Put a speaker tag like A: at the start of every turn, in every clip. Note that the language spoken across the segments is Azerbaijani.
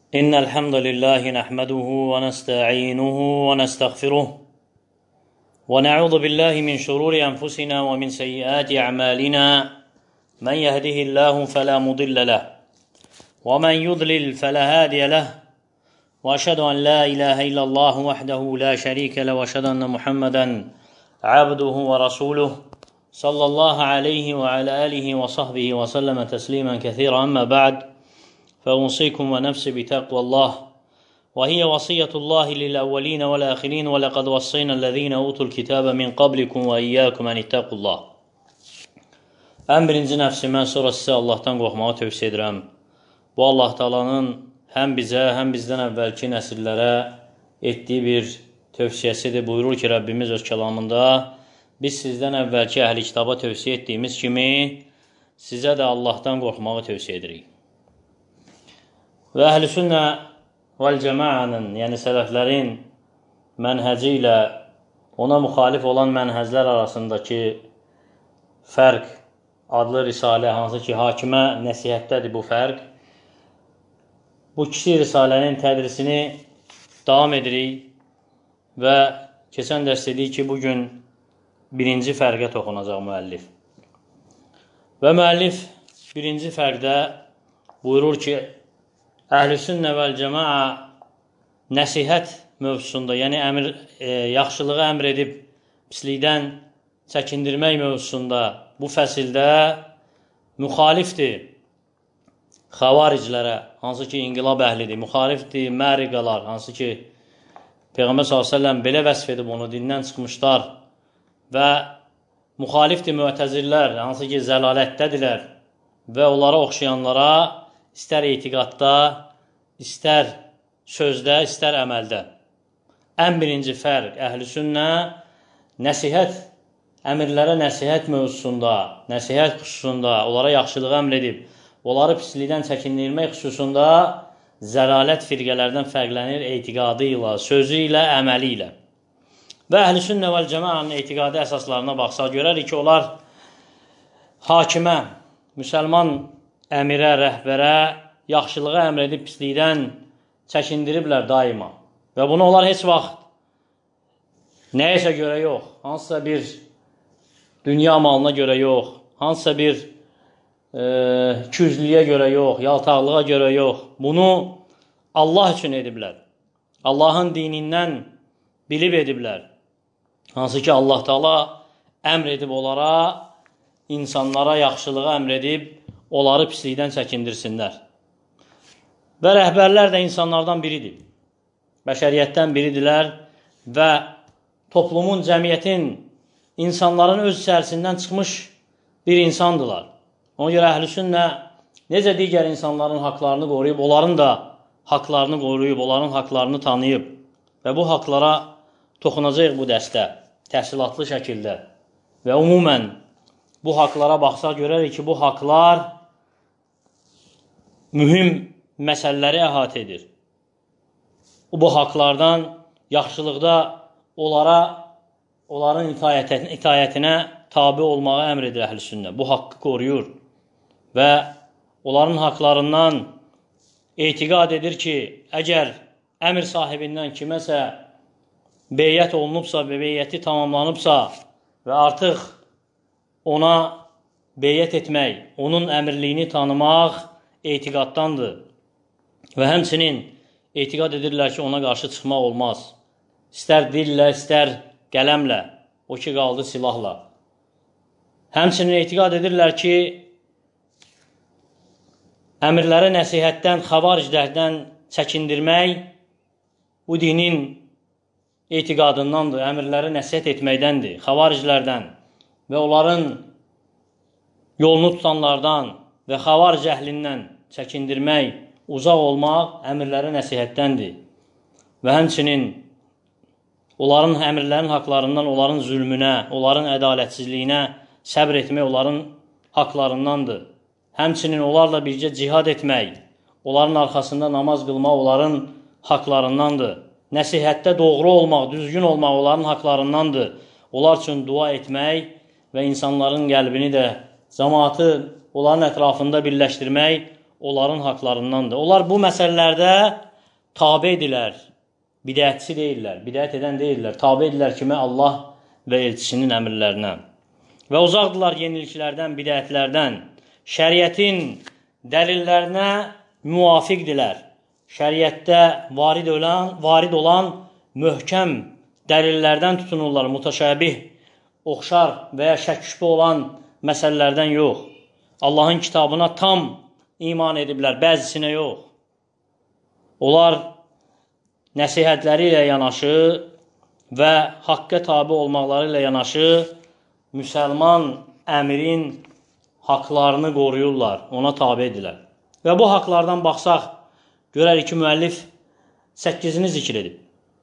A: إن الحمد لله نحمده ونستعينه ونستغفره ونعوذ بالله من شرور أنفسنا ومن سيئات أعمالنا من يهده الله فلا مضل له ومن يضلل فلا هادي له وأشهد أن لا إله إلا الله وحده لا شريك له وأشهد أن محمدا عبده ورسوله صلى الله عليه وعلى آله وصحبه وسلم تسليما كثيرا أما بعد فأوصيكم ونفسي بتقوى الله وهي وصية الله للأولين والآخرين ولقد وصينا الذين أوتوا الكتاب من قبلكم وإياكم أن اتقوا الله. Ən birinci nəfsimə, sonra sizə Allahdan qorxmağı tövsiyə edirəm. Bu Allah Taala'nın həm bizə, həm bizdən əvvəlki nəsillərə etdiyi bir tövsiyəsidir. Buyurur ki, Rəbbimiz öz kəlamında, biz sizdən əvvəlki əhli kitaba tövsiyə etdiyimiz kimi sizə də Allahdan qorxmağı tövsiyə edirik. Və əhl-i sünnə vəl-cəmaənin, yəni sələflərin mənhəci ilə ona müxalif olan mənhəzlər arasındakı fərq adlı risalə, hansı ki, hakimə nəsihətdədir bu fərq. Bu kiçik risalənin tədrisini davam edirik və keçən dərs dedik ki, bugün birinci fərqə toxunacaq müəllif. Və müəllif birinci fərqdə buyurur ki, Əhl-i sünnə vəl-cəmaə nəsihət mövzusunda, yəni yaxşılığı əmr edib pislikdən çəkindirmək mövzusunda bu fəsildə müxalifdir xavariclərə, hansı ki, inqilab əhlidir, müxalifdir məriqalar, hansı ki, Peyğəmbər s.ə.v belə vəsf edib onu, dindən çıxmışlar və müxalifdir müətəzillər, hansı ki, zəlalətdədirlər və onlara oxşayanlara istər etiqadda, istər sözdə, istər əməldə. Ən birinci fərq əhl-i sünnə nəsihət, əmirlərə nəsihət mövzusunda, nəsihət xüsusunda, onlara yaxşılığı əmr edib, onları pislikdən çəkindirmək xüsusunda zəlalət firqələrdən fərqlənir etiqadı ilə, sözü ilə, əməli ilə. Və əhl-i sünnə vəl-cəmaənin etiqadi əsaslarına baxsaq, görərik ki, onlar hakimə, müsəlman əmirə, rəhbərə yaxşılığı əmr edib pislikdən çəkindiriblər daima. Və bunu onlar heç vaxt nəyəsə görə yox, hansısa bir dünya malına görə yox, hansısa bir küzlüyə görə yox, yaltaqlığa görə yox. Bunu Allah üçün ediblər. Allahın dinindən bilib ediblər. Hansı ki, Allah Taala əmr edib onlara, insanlara yaxşılığı əmr edib, onları pislikdən çəkindirsinlər. Və rəhbərlər də insanlardan biridir. Bəşəriyyətdən biridirlər və toplumun, cəmiyyətin, insanların öz içərisindən çıxmış bir insandılar. Ona görə əhl-i sünnə necə digər insanların haqlarını qoruyub, onların da haqlarını qoruyub, onların haqlarını tanıyıb və bu haqlara toxunacaq bu dərsdə, təfsilatlı şəkildə və umumən bu haqlara baxsaq görərik ki, bu haqlar mühüm məsələləri əhatə edir. Bu haqlardan yaxşılıqda onların itayətinə tabi olmağı əmr edir əhl-i sünnə. Bu haqqı qoruyur və onların haqlarından etiqad edir ki, əgər əmr sahibindən kiməsə beyyət olunubsa və beyyəti tamamlanıbsa və artıq ona beyyət etmək, onun əmirliyini tanımaq etiqaddandır. Və həmçinin etiqad edirlər ki, ona qarşı çıxmaq olmaz. İstər dillə, istər qələmlə, o ki, qaldı silahla. Həmçinin etiqad edirlər ki, əmirləri nəsihətdən, xavariclərdən çəkindirmək bu dinin etiqadındandır, əmirləri nəsihət etməkdəndir, xavariclərdən və onların yolunu tutanlardan və xavaric əhlindən çəkindirmək, uzaq olmaq əmirləri nəsihətdəndir. Və həmçinin onların əmirlərin haqlarından, onların zülmünə, onların ədalətsizliyinə səbr etmək onların haqlarındandır. Həmçinin onlarla bircə cihad etmək, onların arxasında namaz qılmaq onların haqlarındandır. Nəsihətdə doğru olmaq, düzgün olmaq onların haqlarındandır. Onlar üçün dua etmək və insanların qəlbini də, cəmaatı onların ətrafında birləşdirmək onların haqlarındandır. Onlar bu məsələlərdə tabedirlər, bidətçi deyirlər, bidət edən deyirlər, tabedirlər kimi Allah və elçisinin əmrlərinə. Və uzaqdırlar yeniliklərdən, bidətlərdən, şəriətin dəlillərinə müvafiqdirlər. Şəriətdə varid olan möhkəm dəlillərdən tutunurlar, mütəşəbih, oxşar və ya şəkşübhə olan məsələlərdən yox. Allahın kitabına tam iman ediblər, bəzisinə yox. Onlar nəsihətləri ilə yanaşı və haqqa tabi olmaqları ilə yanaşı müsəlman əmirin haqlarını qoruyurlar, ona tabi edirlər. Və bu haqlardan baxsaq, görərik ki, müəllif 8-ini zikr edib.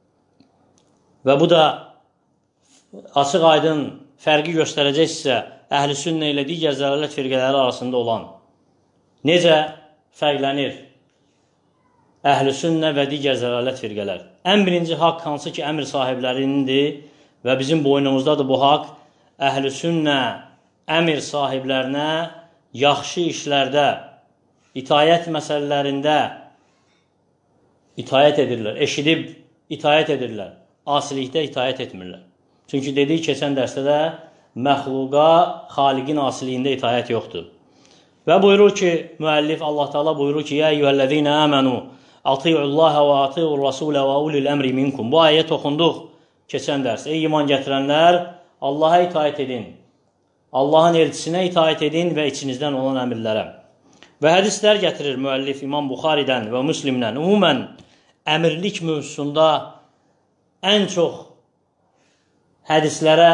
A: Və bu da açıq aydın fərqi göstərəcəksə, əhl-i sünnə ilə digər zəlalət firqələri arasında olan necə fərqlənir əhl-i sünnə və digər zəlalət firqələr? Ən birinci haqq hansı ki, əmr sahiblərinindir və bizim boynumuzdadır bu haqq, əhl-i sünnə əmr sahiblərinə yaxşı işlərdə, itayət məsələlərində itayət edirlər, eşidib itayət edirlər, asilikdə itayət etmirlər. Çünki dediyi keçən dərsdə də məxluqa xaliqin asiliyində itayət yoxdur. Və buyurur ki, müəllif Allah Teala buyurur ki, Yə eyyuhəl-ləzīnə əmənu ati'ullaha və ati'ur rasulə və ulil əmri minkum. Bu ayət oxunduq keçən dərs. Ey iman gətirənlər, Allaha itayət edin, Allahın elçisinə itayət edin və içinizdən olan əmirlərə. Və hədislər gətirir müəllif İmam Buxaridən və Müslimdən. Ümumən, əmirlik mövzusunda ən çox hədislərə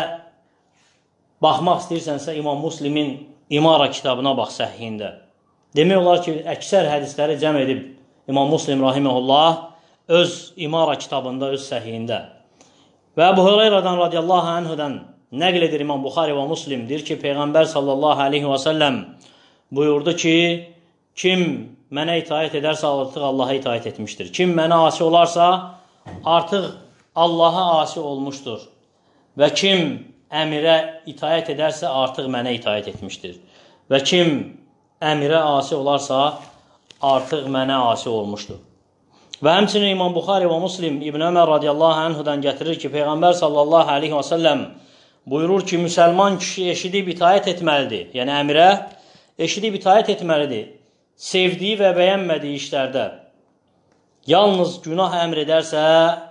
A: baxmaq istəyirsənsə, İmam Müslimin İmara kitabına bax səhihində. Demək olar ki, əksər hədisləri cəm edib İmam Müslim rahiməhullah öz İmara kitabında, öz səhihində. Və Əbu Hüreyrədən radiyallahu anhudan nəql edir İmam Buxari və Müslim, deyir ki, Peyğəmbər sallallahu aleyhi və səlləm buyurdu ki, kim mənə itayət edərsə, artıq Allaha itayət etmişdir. Kim mənə asi olarsa, artıq Allaha asi olmuşdur. Və kim əmirə itayət edərsə, artıq mənə itayət etmişdir. Və kim əmirə asi olarsa, artıq mənə asi olmuşdur. Və həmçinin İmam Buxari və Müslim İbn Ömər radiyallahu anhudan gətirir ki, Peyğəmbər sallallahu aleyhi və səlləm buyurur ki, müsəlman kişi eşidib itayət etməlidir. Yəni əmirə eşidib itayət etməlidir. Sevdiyi və bəyənmədiyi işlərdə yalnız günah əmr edərsə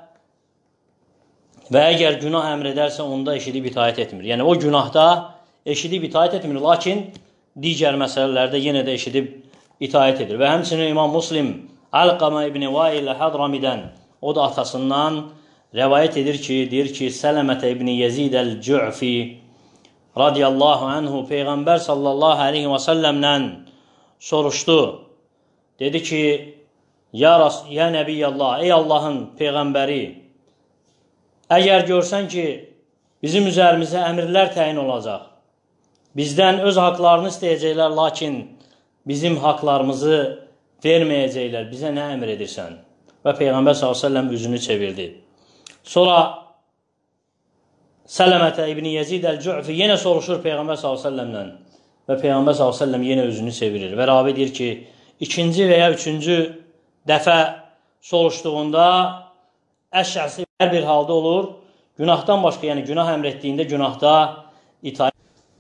A: və əgər günah əmr edərsə, onda eşidib itayət etmir. Yəni o günahda eşidib itayət etmir, lakin digər məsələlərdə yenə də eşidib itayət edir. Və həmçinin İmam Müslim Alqama ibn Vail Hadramidən, o da atasından rəvayət edir ki, deyir ki, Sələmətə ibn Yezid əl-Cü'fi radiyallahu anhu Peyğəmbər sallallahu aleyhi və səlləmdən soruşdu. Dedi ki, Ya Nəbiyyallah, ey Allahın Peyğəmbəri, əgər görsən ki, bizim üzərimizə əmirlər təyin olacaq, bizdən öz haqlarını istəyəcəklər, lakin bizim haqlarımızı verməyəcəklər, bizə nə əmr edirsən? Və Peyğəmbər s.ə.v üzünü çevirdi. Sonra Sələmətə ibn Yezid əl-Cü'fi yenə soruşur Peyğəmbər s.ə.v-dən və Peyğəmbər s.ə.v yenə üzünü çevirir. Və ravi deyir ki, ikinci və ya üçüncü dəfə soruşduğunda əşəsi hər bir halda olur, günahdan başqa, yəni günah əmr etdiyində günahda itayət.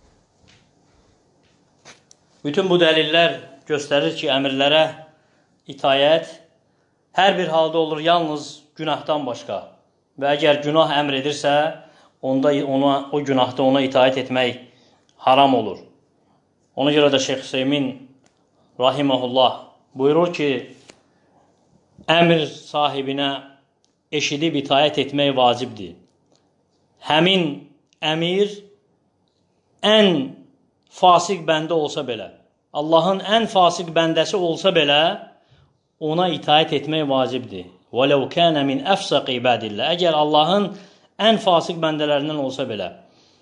A: Bütün bu dəlillər göstərir ki, əmirlərə itayət hər bir halda olur, yalnız günahdan başqa. Və əgər günah əmr edirsə, onda o günahda ona itayət etmək haram olur. Ona görə də Şeyx Hüseymin rahiməhullah buyurur ki, əmr sahibinə eşidib itayət etmək vacibdir. Həmin əmir ən fasik bəndə olsa belə, Allahın ən fasik bəndəsi olsa belə, ona itayət etmək vacibdir. وَلَوْ كَانَ مِنْ أَفْسَقِ عِبَادِ اللَّهِ Əgər Allahın ən fasik bəndələrindən olsa belə,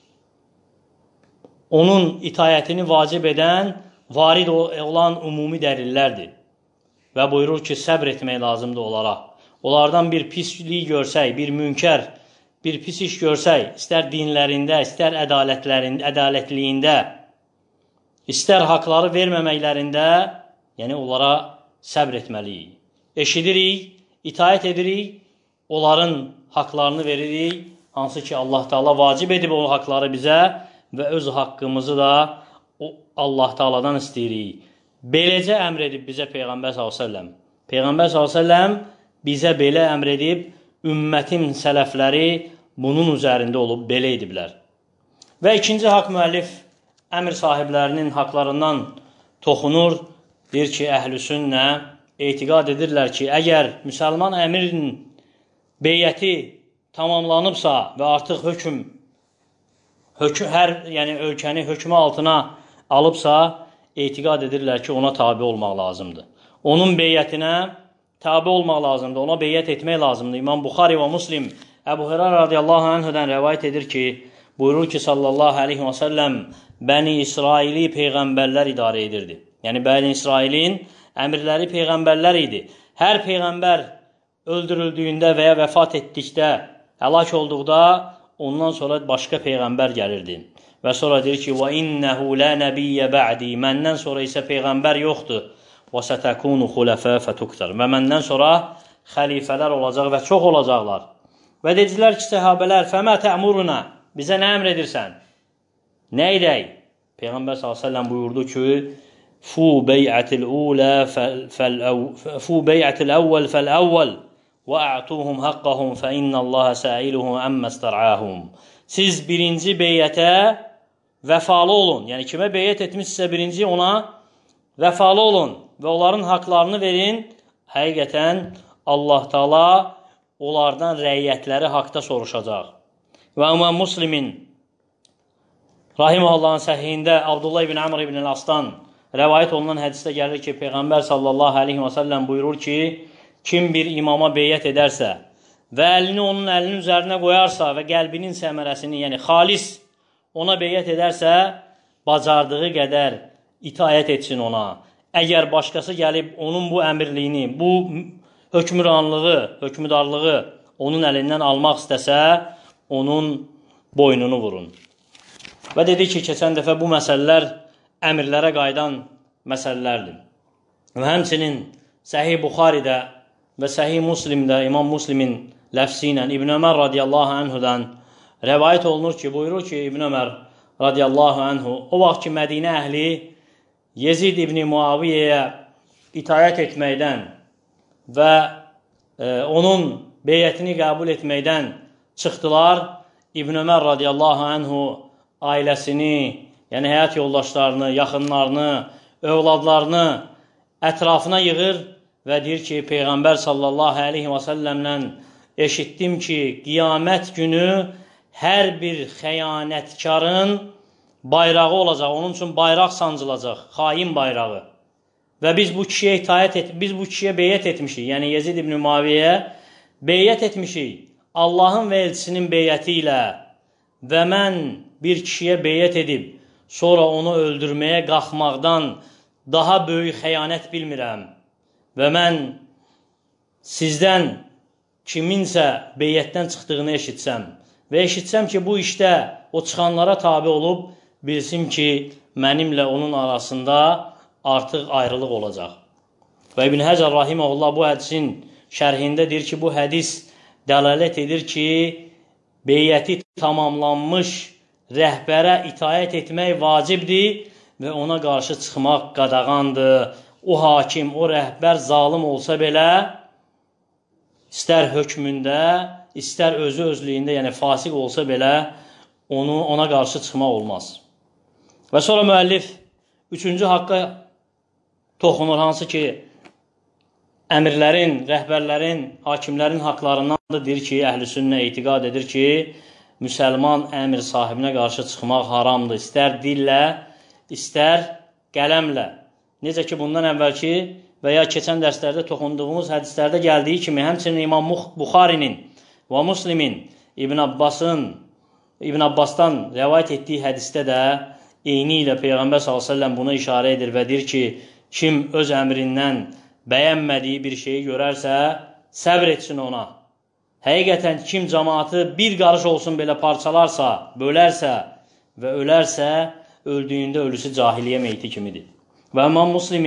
A: onun itayətini vacib edən, varid olan ümumi dəlillərdir. Və buyurur ki, səbr etmək lazımdır onlara. Onlardan bir pislik görsək, bir münkər, bir pis iş görsək, istər dinlərində, istər ədalətliyində, istər haqları verməməklərində Yəni, onlara səbr etməliyik. Eşidirik, itaət edirik, onların haqlarını veririk, hansı ki Allah Taala vacib edib o haqları bizə və öz haqqımızı da Allah Taaladan istəyirik. Beləcə əmr edib bizə Peyğəmbər s.ə.v. Peyğəmbər s.ə.v bizə belə əmr edib, ümmətin sələfləri bunun üzərində olub, belə ediblər. Və ikinci haqq müəllif əmr sahiblərinin haqlarından toxunur, deyir ki, əhlüsünnə etiqad edirlər ki, əgər müsəlman əmirin beyyəti tamamlanıbsa və artıq yəni ölkəni hökmü altına alıbsa, etiqad edirlər ki, ona tabi olmaq lazımdır. Onun beyyətinə tabi olmaq lazımdır, ona beyyət etmək lazımdır. İmam Buxari və Muslim Əbu Hüreyra radiyallahu anhudan rəvayət edir ki, buyurur ki, sallallahu aleyhi və səlləm, Bəni İsraili peyğəmbərlər idarə edirdi. Yəni, Bəni İsrailin əmirləri peyğəmbərlər idi. Hər peyğəmbər öldürüldüyündə və ya vəfat etdikdə, həlak olduqda, ondan sonra başqa peyğəmbər gəlirdi. Və sonra deyir ki, وَإِنَّهُ لَا نَبِيَّ بَعْدِي Məndən sonra isə peyğəmbər yoxdur. وَسَتَكُونُ خُلَفَا فَتُكْتَرْ Və məndən sonra xəlifələr olacaq və çox olacaqlar. Və dedilər ki, səhabələr, فَمَا تَأْمُرُنَا Bizə nə əmr edirsən? Nə edək? Peyğəmbər s.ə.v buyurdu ki, فُو بَيْعَةِ الْأَوَّلِ فَالْأَوَّلِ وَأَعْتُوهُمْ حَقَّهُمْ فَإِنَّ اللّٰهَ سَائِلُهُمْ أَمَّا اسْتَرْعَاهُمْ Siz birinci beyyətə vəfalı olun. Yəni, kimə beyyət etmişsə birinci ona vəfalı olun və onların haqlarını verin. Həqiqətən Allah Taala onlardan rəiyyətləri haqda soruşacaq. Və İmam Müslimin Rahiməhullahın səhihində Abdullah ibn Amr ibn Asdan rəvayət olunan hədisdə gəlir ki, Peyğəmbər sallallahu aleyhi və səlləm buyurur ki, kim bir imama beyyət edərsə və əlini onun əlinin üzərinə qoyarsa və qəlbinin səmərəsini, yəni xalis ona beyyət edərsə, bacardığı qədər itaət etsin ona. Əgər başqası gəlib onun bu əmirliyini, bu hökmüdarlığı onun əlindən almaq istəsə, onun boynunu vurun. Və dedi ki, keçən dəfə bu məsələlər əmirlərə qaydan məsələlərdir. Və həmçinin Səhih Buxaridə və Səhih Muslimdə İmam Muslimin ləfsi ilə İbn Ömər radiyallahu anhudan rəvayət olunur ki, buyurur ki, İbn Ömər radiyallahu anhu o vaxt ki, Mədinə əhli Yezid ibn Muaviyyəyə itaət etməkdən və onun beyyətini qəbul etməkdən çıxdılar. İbn Ömər radiyallahu anhu ailəsini, yəni həyat yoldaşlarını, yaxınlarını, övladlarını ətrafına yığır və deyir ki, Peyğəmbər sallallahu aleyhi və səlləmlə eşitdim ki, qiyamət günü hər bir xəyanətkarın bayrağı olacaq, onun üçün bayraq sancılacaq, xain bayrağı. Və biz bu kişiyə beyyət etmişik, yəni Yezid ibn Muaviyyəyə beyyət etmişik Allahın və elçisinin beyyəti ilə və mən bir kişiyə beyyət edib, sonra onu öldürməyə qalxmaqdan daha böyük xəyanət bilmirəm. Və mən sizdən kiminsə beyyətdən çıxdığını eşitsəm və eşitsəm ki, bu işdə o çıxanlara tabi olub, bilsin ki, mənimlə onun arasında artıq ayrılıq olacaq. Və İbn Həcər rahiməhullah bu hədisin şərhində deyir ki, bu hədis dəlalət edir ki, beyyəti tamamlanmış rəhbərə itaət etmək vacibdir və ona qarşı çıxmaq qadağandır. O hakim, o rəhbər zalım olsa belə, istər hökmündə, istər özlüyündə, yəni fasiq olsa belə, ona qarşı çıxmaq olmaz. Və sonra müəllif üçüncü haqqa toxunur, hansı ki, əmirlərin, rəhbərlərin, hakimlərin haqlarındandır. Deyir ki, əhlüsünnə etiqad edir ki, müsəlman əmir sahibinə qarşı çıxmaq haramdır. İstər dillə, istər qələmlə. Necə ki, bundan əvvəlki və ya keçən dərslərdə toxunduğumuz hədislərdə gəldiyi kimi, həmçinin İmam Buxarinin və Muslimin İbn Abbasdan rəvayət etdiyi hədisdə də eyni ilə Peyğəmbər s.ə.v buna işarə edir və deyir ki, kim öz əmrindən bəyənmədiyi bir şeyi görərsə, səbr etsin ona. Həqiqətən kim cəmaatı bir qarış olsun belə parçalarsa, bölərsə və ölərsə, öldüyündə ölüsü cahiliyyə meyti kimidir. Və İmam Muslimin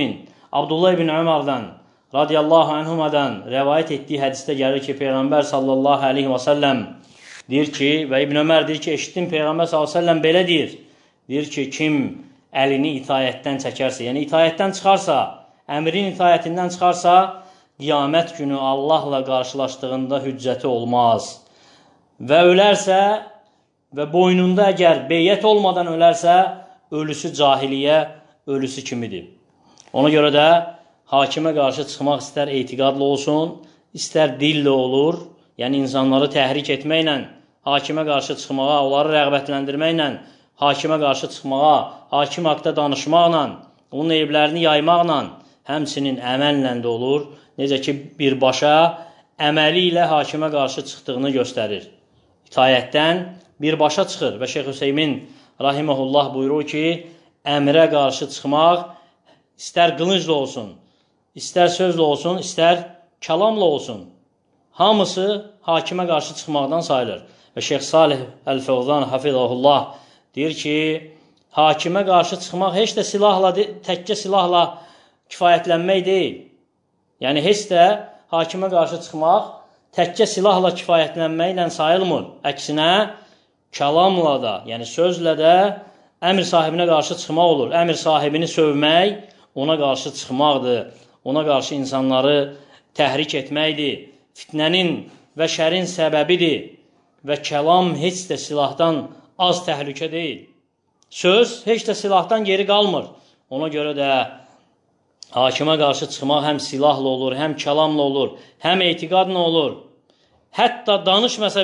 A: Abdullah ibn Ömərdən radiyallahu anhumadan rəvayət etdiyi hədisdə gəlir ki, Peyğəmbər sallallahu aleyhi və səlləm deyir ki, və İbn Ömər deyir ki, eşitdim Peyğəmbər sallallahu aleyhi və səlləm belə deyir. Deyir ki, kim əlini itayətdən çəkərsə, yəni itayətdən çıxarsa, əmrin itayətindən çıxarsa, qiyamət günü Allahla qarşılaşdığında hüccəti olmaz. Və ölərsə və boynunda əgər beyyət olmadan ölərsə, ölüsü cahiliyyə ölüsü kimidir. Ona görə də hakimə qarşı çıxmaq istər etiqadlı olsun, istər dillə olur, yəni insanları təhrik etməklə, hakimə qarşı çıxmağa, onları rəğbətləndirməklə, hakimə qarşı çıxmağa, hakim haqda danışmaqla, onun eyblərini yaymaqla, həmçinin əməllə də olur. Necə ki, birbaşa əməli ilə hakimə qarşı çıxdığını göstərir. İtayətdən birbaşa çıxır və Şeyx Hüseymin rahiməhullah buyurur ki, əmrə qarşı çıxmaq istər qılıncla olsun, istər sözlə olsun, istər kəlamla olsun. Hamısı hakimə qarşı çıxmaqdan sayılır. Və Şeyx Salih Əl-Fəvzan hafizahullah deyir ki, hakimə qarşı çıxmaq heç də silahla, təkkə silahla kifayətlənmək deyil. Yəni, heç də hakimə qarşı çıxmaq təkkə silahla kifayətlənməklə sayılmır. Əksinə, kəlamla da, yəni sözlə də əmr sahibinə qarşı çıxmaq olur. Əmr sahibini sövmək ona qarşı çıxmaqdır. Ona qarşı insanları təhrik etməkdir. Fitnənin və şərin səbəbidir. Və kəlam heç də silahdan az təhlükə deyil. Söz heç də silahdan geri qalmır. Ona görə də hakimə qarşı çıxmaq həm silahla olur, həm kəlamla olur, həm etiqadla olur. Hətta danışmasa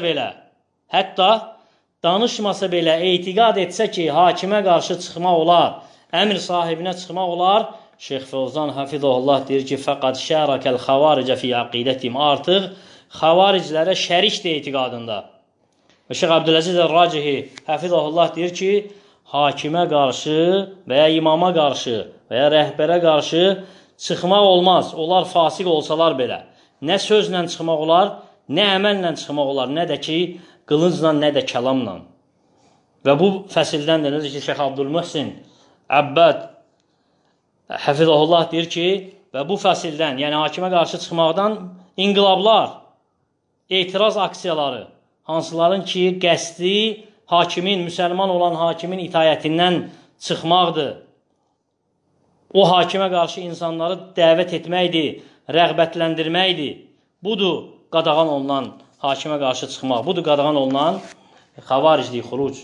A: belə, etiqad etsə ki, hakimə qarşı çıxmaq olar, əmr sahibinə çıxmaq olar, Şeyx Fəvzan hafizahullah deyir ki, fəqad şərakəl xavaricə fi aqidətim, artıq xavariclərə şərikdir etiqadında. Və Şeyx Abdüləziz Əl-Racihi hafizahullah deyir ki, hakimə qarşı və ya imama qarşı və ya rəhbərə qarşı çıxmaq olmaz. Onlar fasiq olsalar belə. Nə sözlə çıxmaq olar, nə əməllə çıxmaq olar, nə də ki, qılıncla, nə də kəlamla. Və bu fəsildən də necə ki, Şeyx Abdülmühsin Əbbəd hafizahullah deyir ki, və bu fəsildən, yəni hakimə qarşı çıxmaqdan inqilablar, etiraz aksiyaları, hansıların ki, qəsdi hakimin, müsəlman olan hakimin itayətindən çıxmaqdır. O hakimə qarşı insanları dəvət etməkdir, rəğbətləndirməkdir. Budur qadağan olunan hakimə qarşı çıxmaq, budur qadağan olunan xavariclik, xuruc.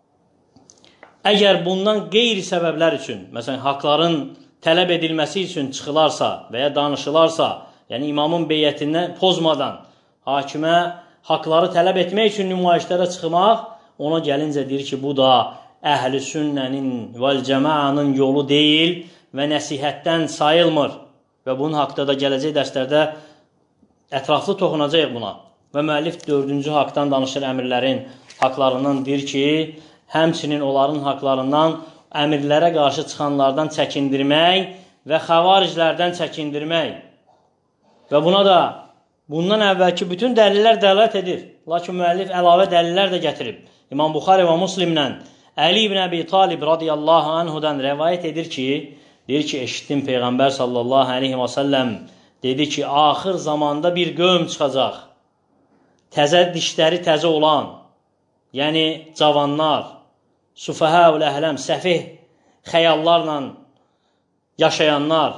A: Əgər bundan qeyri səbəblər üçün, məsələn, haqların tələb edilməsi üçün çıxılarsa və ya danışılarsa, yəni imamın beyyətindən pozmadan hakimə haqları tələb etmək üçün nümayişlərə çıxmaq, ona gəlincə deyir ki, bu da əhl-i sünnənin vəl-cəmaanın yolu deyil və nəsihətdən sayılmır. Və bunun haqda da gələcək dərslərdə ətraflı toxunacaq buna. Və müəllif 4-cü haqdan danışır, əmirlərin haqlarından deyir ki, həmçinin onların haqlarından əmirlərə qarşı çıxanlardan çəkindirmək və xavariclərdən çəkindirmək. Və buna da bundan əvvəlki bütün dəlillər dəlalət edir. Lakin müəllif əlavə dəlillər də gətirib. İmam Buxari və Müslimlə Əli ibn Əbi Talib radiyallahu anhudan rəvayət edir ki, deyir ki, eşitdim Peyğəmbər sallallahu aleyhi və səlləm dedi ki, axır zamanda bir qövm çıxacaq. Təzə dişləri təzə olan, yəni cavanlar, sufəhəul əhləm, səfih xəyallarla yaşayanlar,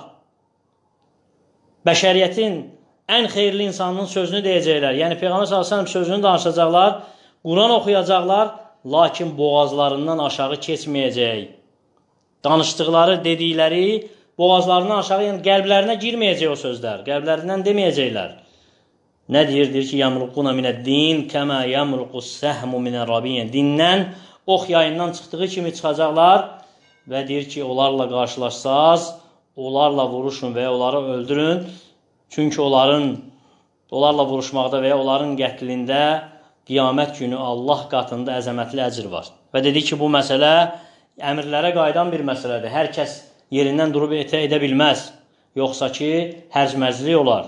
A: bəşəriyyətin ən xeyirli insanının sözünü deyəcəklər. Yəni Peyğəmbər s.ə.v sözünü danışacaqlar, Quran oxuyacaqlar, lakin boğazlarından aşağı keçməyəcək. Danışdıqları, dedikləri boğazlarından aşağı, yəni qəlblərinə girməyəcək o sözlər, qəlblərindən deməyəcəklər. Nə deyir? Deyir ki, yəmruquna minəd-din kəmə yəmruqus səhmu minər-rabiyyə. Dindən, ox yayından çıxdığı kimi çıxacaqlar və deyir ki, onlarla qarşılaşsaz, onlarla vuruşun və ya onları öldürün. Çünki onlarla vuruşmaqda və ya onların qətlində qiyamət günü Allah qatında əzəmətli əcr var. Və dedi ki, bu məsələ əmirlərə qaydan bir məsələdir. Hər kəs yerindən durub edə bilməz. Yoxsa ki, hərc-mərclik olar.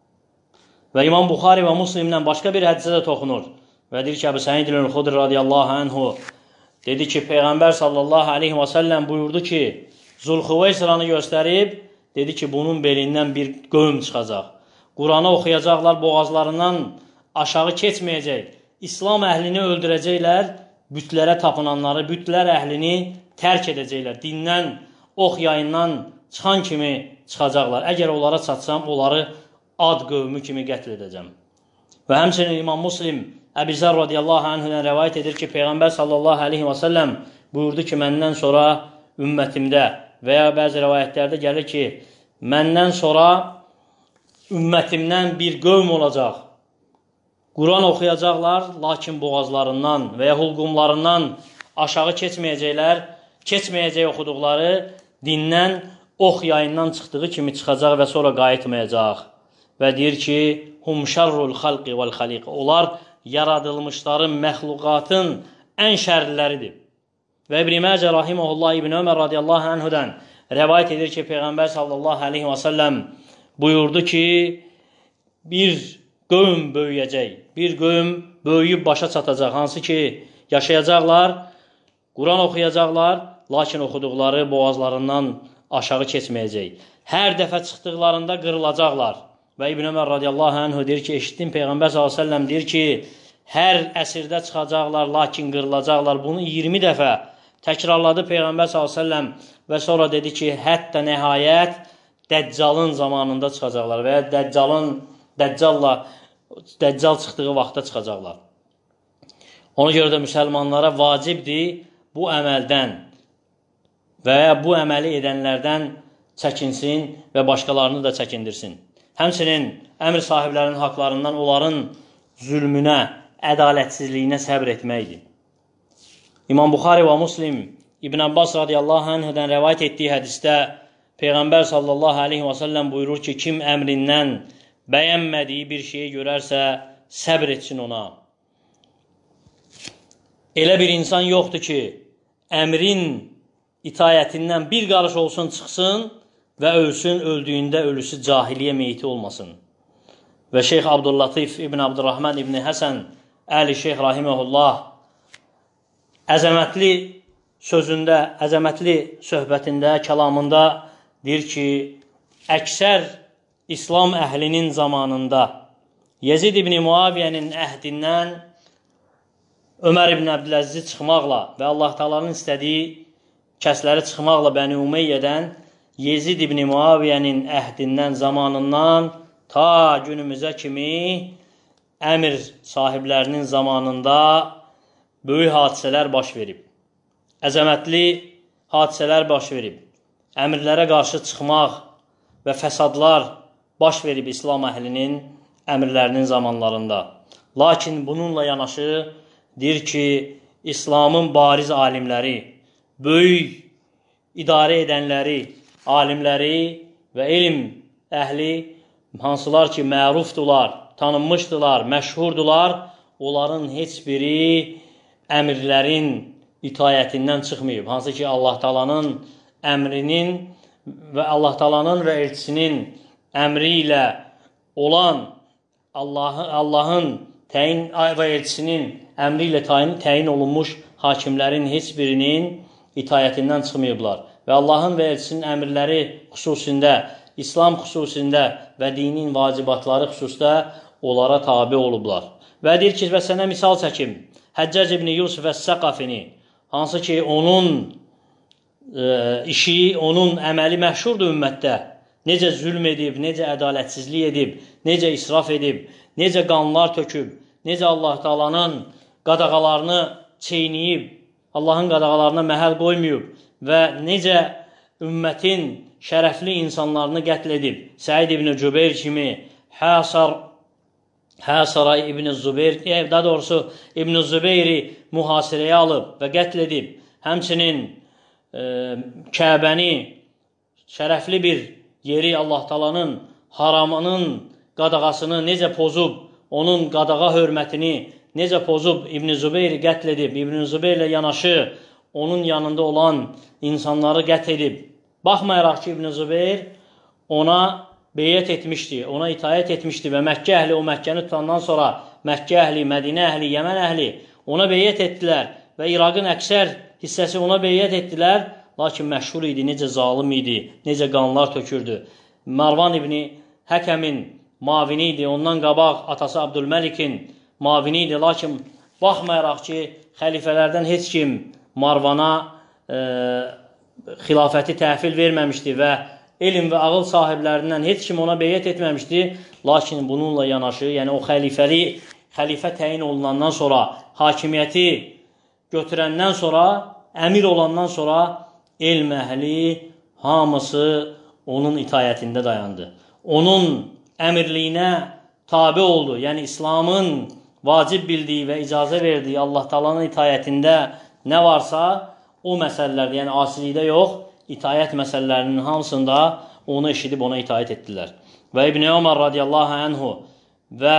A: Və İmam Buxari və Müslimlə başqa bir hədisə də toxunur. Və deyir ki, Əbu Səid el-Xudri radiyallahu anhu dedi ki, Peyğəmbər sallallahu aleyhi və səlləm buyurdu ki, Zulxüveysranı göstərib, dedi ki, bunun belindən bir qövm çıxacaq. Quranı oxuyacaqlar, boğazlarından aşağı keçməyəcək. İslam əhlini öldürəcəklər, bütlərə tapınanları, bütlər əhlini tərk edəcəklər. Dindən, ox yayından çıxan kimi çıxacaqlar. Əgər onlara çatsam, onları ad qövmü kimi qətl edəcəm. Və həmçinin İmam Muslim Əbi Zər radiyallahu anhudan rəvayət edir ki, Peyğəmbər sallallahu aleyhi və səlləm buyurdu ki, məndən sonra ümmətimdə və ya bəzi rəvayətlərdə gəlir ki, məndən sonra ümmətimdən bir qövm olacaq. Quran oxuyacaqlar, lakin boğazlarından və ya hulqumlarından aşağı keçməyəcəklər, keçməyəcək oxuduqları dindən ox yayından çıxdığı kimi çıxacaq və sonra qayıtmayacaq. Və deyir ki, hum şərrul xalqi vəl xaliq. Onlar yaradılmışların, məxluqatın ən şərliləridir. Və İbn-i Məcə rahiməhullah İbn Ömər radiyallahu anhudan rəvayət edir ki, Peyğəmbər sallallahu aleyhi və səlləm buyurdu ki, bir qövm böyüyəcək, bir qövm böyüyüb başa çatacaq, hansı ki, yaşayacaqlar, Quran oxuyacaqlar, lakin oxuduqları boğazlarından aşağı keçməyəcək. Hər dəfə çıxdıqlarında qırılacaqlar. Və İbn Ömər radiyallahu anhu deyir ki, eşitdim Peyğəmbər sallallahu aleyhi və səlləm deyir ki, hər əsrdə çıxacaqlar, lakin qırılacaqlar. Bunu 20 dəfə təkrarladı Peyğəmbər sallallahu aleyhi və səlləm və sonra dedi ki, hətta nəhayət Dəccalın zamanında çıxacaqlar və ya Dəccal çıxdığı vaxtda çıxacaqlar. Ona görə də müsəlmanlara vacibdir bu əməldən və ya bu əməli edənlərdən çəkinsin və başqalarını da çəkindirsin. Həmçinin əmr sahiblərinin haqlarından onların zülmünə, ədalətsizliyinə səbr etməkdir. İmam Buxari və Muslim İbn Abbas radiyallahu anhudan rəvayət etdiyi hədisdə Peyğəmbər sallallahu aleyhi və səlləm buyurur ki, kim əmrindən bəyənmədiyi bir şeyi görərsə, səbr etsin ona. Elə bir insan yoxdur ki, əmrin itayətindən bir qarış olsun çıxsın və ölsün, öldüyündə ölüsü cahiliyə meyti olmasın. Və Şeyx Abdüllatif İbn Abdurrahman İbn Həsən Əli Şeyx Rahiməhullah əzəmətli sözündə, əzəmətli söhbətində, kəlamında deyir ki, əksər İslam əhlinin zamanında Yezid ibn Muaviyyənin əhdindən Ömər ibn Əbdüləzizi çıxmaqla və Allah Taala'nın istədiyi kəsləri çıxmaqla Bəni Umeyyədən Yezid ibn Muaviyyənin əhdindən, zamanından ta günümüzə kimi əmir sahiblərinin zamanında böyük hadisələr baş verib. Əzəmətli hadisələr baş verib. Əmirlərə qarşı çıxmaq və fəsadlar baş verib İslam əhlinin əmirlərinin zamanlarında. Lakin bununla yanaşı deyir ki, İslamın bariz alimləri, böyük idarə edənləri, alimləri və elm əhli, hansılar ki, mərufdular, tanınmışdılar, məşhurdular, onların heç biri əmirlərin itayətindən çıxmayıb. Hansı ki, Allah Taala'nın əmrinin və Allah Taala'nın və elçisinin əmri ilə olan Allahın təyin və elçisinin əmri ilə təyin olunmuş hakimlərin heç birinin itayətindən çıxmayıblar. Və Allahın və elçisinin əmrləri xüsusində, İslam xüsusində və dinin vacibatları xüsusda onlara tabi olublar. Və deyir ki, və sənə misal çəkim, Həccac ibn Yusuf əs-Səqafini, hansı ki, onun işi, onun əməli məşhurdur ümmətdə. Necə zülm edib, necə ədalətsizlik edib, necə israf edib, necə qanlar töküb, necə Allah Taala'nın qadağalarını çeynəyib, Allahın qadağalarına məhəl qoymayıb və necə ümmətin şərəfli insanlarını qətl edib. Səid ibn Cübeyr kimi, Həsara ibn Zübeyr, daha doğrusu İbn Zübeyri mühasirəyə alıb və qətl edib. Həmçinin Kəbəni, şərəfli bir yeri Allah Taala'nın haramının qadağasını necə pozub, onun qadağa hörmətini necə pozub İbn Zübeyri qətl edib, İbn Zübeyrlə yanaşı onun yanında olan insanları qətl edib. Baxmayaraq ki, İbn Zübeyr ona beyyət etmişdi, ona itayət etmişdi və Məkkə əhli o Məkkəni tutandan sonra Məkkə əhli, Mədinə əhli, Yəmən əhli ona beyyət etdilər və İraqın əksər hissəsi ona beyyət etdilər. lakin məşhur idi, necə zalim idi, necə qanlar tökürdü. Marvan ibn Həkəmin mavini idi, ondan qabaq atası Abdülməlikin mavini idi, lakin baxmayaraq ki, xəlifələrdən heç kim Marvana xilafəti təhvil verməmişdi və elm və ağıl sahiblərindən heç kim ona beyyət etməmişdi. Lakin bununla yanaşı, yəni o xəlifə təyin olunandan sonra, hakimiyyəti götürəndən sonra, əmir olandan sonra elm əhli hamısı onun itayətində dayandı. Onun əmirliyinə tabe oldu. Yəni İslamın vacib bildiyi və icazə verdiyi Allah Taala'nın itayətində nə varsa o məsələlərdə, yəni asilikdə yox, itayət məsələlərinin hamısında onu eşidib ona itayət etdilər. Və İbn Ömər radiyallahu anhu və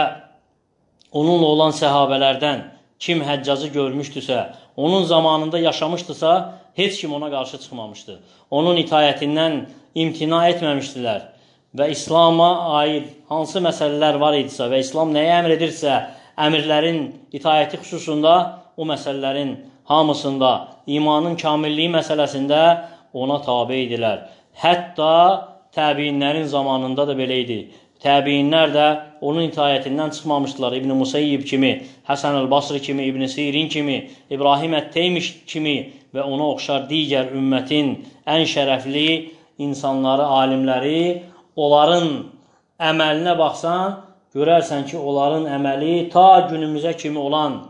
A: onunla olan səhabələrdən kim Həccacı görmüşdüsə, onun zamanında yaşamışdısa, heç kim ona qarşı çıxmamışdı. Onun itayətindən imtina etməmişdilər. Və İslama aid hansı məsələlər var idisə və İslam nəyə əmr edirsə, əmirlərin itayəti xüsusunda o məsələlərin hamısında, imanın kamilliyi məsələsində ona tabe idilər. Hətta təbiinlərin zamanında da belə idi. Təbiinlər də onun itayətindən çıxmamışdılar. İbn Musayyib kimi, Həsən el-Basri kimi, İbn Sirin kimi, İbrahim ət-Teymiş kimi və ona oxşar digər ümmətin ən şərəfli insanları, alimləri, onların əməlinə baxsan, görərsən ki, onların əməli ta günümüzə kimi olan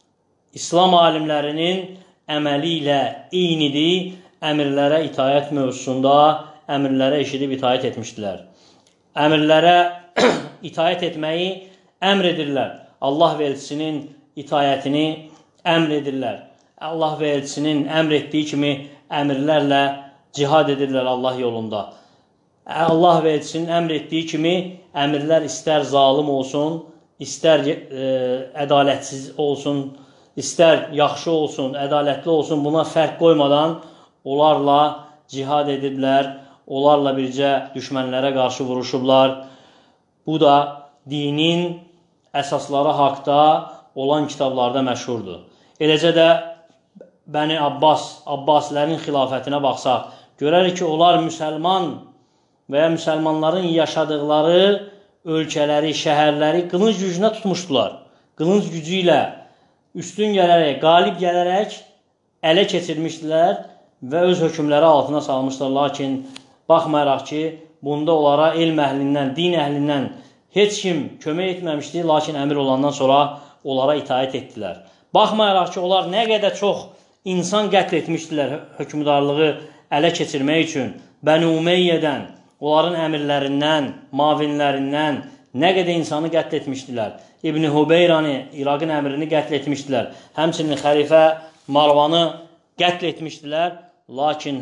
A: İslam alimlərinin əməli ilə eynidir. Əmirlərə itayət mövzusunda əmirlərə eşidib itayət etmişdilər. Əmirlərə itayət etməyi əmr edirlər. Allah və elçisinin itayətini əmr edirlər. Allah və elçisinin əmr etdiyi kimi əmirlərlə cihad edirlər Allah yolunda. Allah və elçisinin əmr etdiyi kimi əmirlər istər zalim olsun, istər ədalətsiz olsun, istər yaxşı olsun, ədalətli olsun, buna fərq qoymadan onlarla cihad ediblər, onlarla bircə düşmənlərə qarşı vuruşublar. Bu da dinin əsasları haqda olan kitablarda məşhurdur. Eləcə də Bəni Abbasilərin xilafətinə baxsaq, görərik ki, onlar müsəlman və ya müsəlmanların yaşadıqları ölkələri, şəhərləri qılınc gücünə tutmuşdular. Qılınc gücü ilə üstün gələrək, qalib gələrək ələ keçirmişdilər və öz hökmləri altına salmışlar. Lakin baxmayaraq ki, bunda onlara elm əhlindən, din əhlindən heç kim kömək etməmişdi, lakin əmir olandan sonra onlara itaət etdilər. Baxmayaraq ki, onlar nə qədər çox insan qətl etmişdilər hökmdarlığı ələ keçirmək üçün. Bəni Umeyyədən, onların əmirlərindən, mavinlərindən nə qədər insanı qətl etmişdilər. İbn Hubeyranı, İraqın əmrini qətl etmişdilər. Həmçinin xəlifə Marvanı qətl etmişdilər. Lakin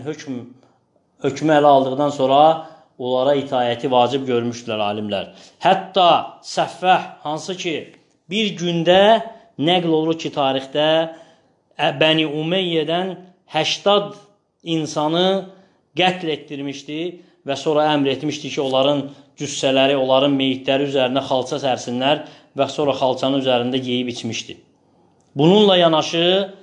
A: hökmü ələ aldıqdan sonra onlara itayəti vacib görmüşdülər alimlər. Hətta Səffəh, hansı ki bir gündə nəql olur ki, tarixdə Bəni Umeyyədən 80 insanı qətl etdirmişdi və sonra əmr etmişdi ki, onların cüssələri, onların meyitləri üzərinə xalça sərsinlər və sonra xalçanın üzərində yeyib içmişdi. Bununla yanaşı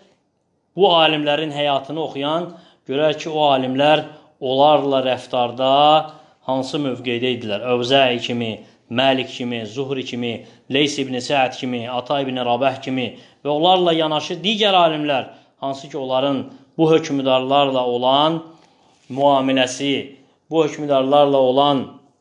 A: bu alimlərin həyatını oxuyan görər ki, o alimlər onlarla rəftarda hansı mövqeydə idilər? Övzə'i kimi, Məlik kimi, Zuhri kimi, Leys ibn Sə'd kimi, Ata ibn Rabah kimi və onlarla yanaşı digər alimlər, hansı ki, onların bu hökmdarlarla olan müamiləsi, bu hökmdarlarla olan